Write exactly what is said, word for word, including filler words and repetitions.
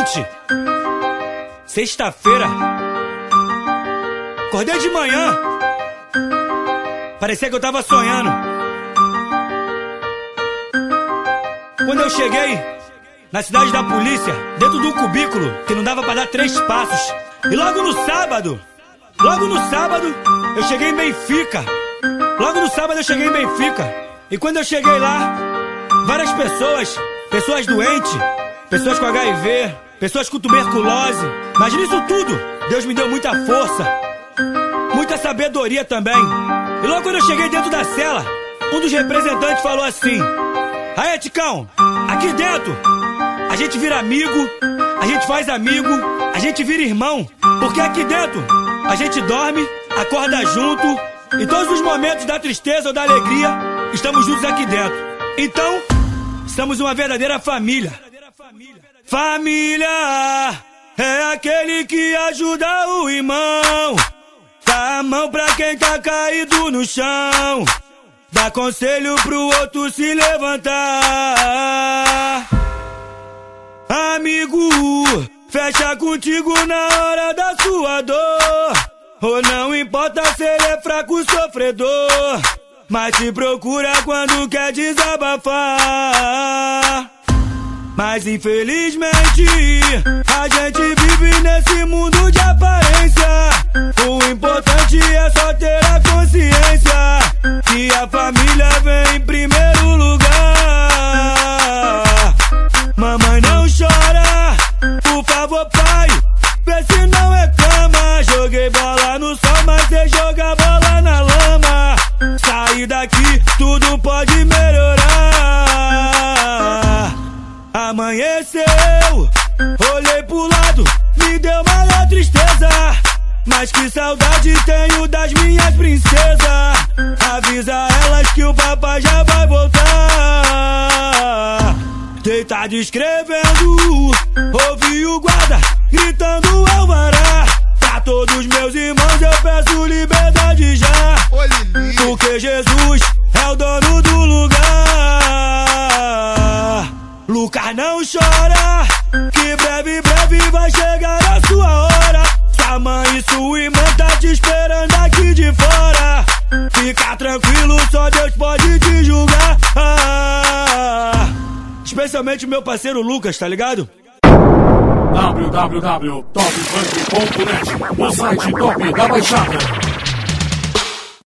Gente, sexta-feira, acordei de manhã, parecia que eu tava sonhando. Quando eu cheguei na cidade da polícia, dentro de um cubículo que não dava pra dar três passos. E logo no sábado, logo no sábado, eu cheguei em Benfica. Logo no sábado eu cheguei em Benfica. E quando eu cheguei lá, várias pessoas, pessoas doentes, pessoas com H I V, pessoas com tuberculose. Mas nisso tudo, Deus me deu muita força, muita sabedoria também. E logo quando eu cheguei dentro da cela, um dos representantes falou assim: "Aê, Ticão, aqui dentro a gente vira amigo, a gente faz amigo, a gente vira irmão. Porque aqui dentro a gente dorme, acorda junto, e todos os momentos da tristeza ou da alegria estamos juntos aqui dentro. Então, somos uma verdadeira família. Família é aquele que ajuda o irmão, dá a mão pra quem tá caído no chão, dá conselho pro outro se levantar. Amigo, fecha contigo na hora da sua dor, ou não importa se ele é fraco ou sofredor, mas te procura quando quer desabafar. Mas infelizmente a gente vive nesse mundo de aparência. O importante é só ter a consciência que a família vem em primeiro lugar. Mamãe, não chora, por favor, pai, vê se não reclama. Joguei bola no sol, mas você joga bola na lama. Sair daqui, tudo pode melhorar. Amanheceu, olhei pro lado, me deu maior tristeza. Mas que saudade tenho das minhas princesas. Avisa elas que o papai já vai voltar. Deitado escrevendo, ouvi o guarda gritando alvará. Pra todos meus irmãos eu peço liberdade já, porque Jesus é o dono do lugar. Lucas, não chora, que breve, breve vai chegar a sua hora. Sua mãe e sua irmã tá te esperando aqui de fora. Fica tranquilo, só Deus pode te julgar. Ah, especialmente o meu parceiro Lucas, tá ligado? w w w ponto top funk ponto net, o site top da Baixada.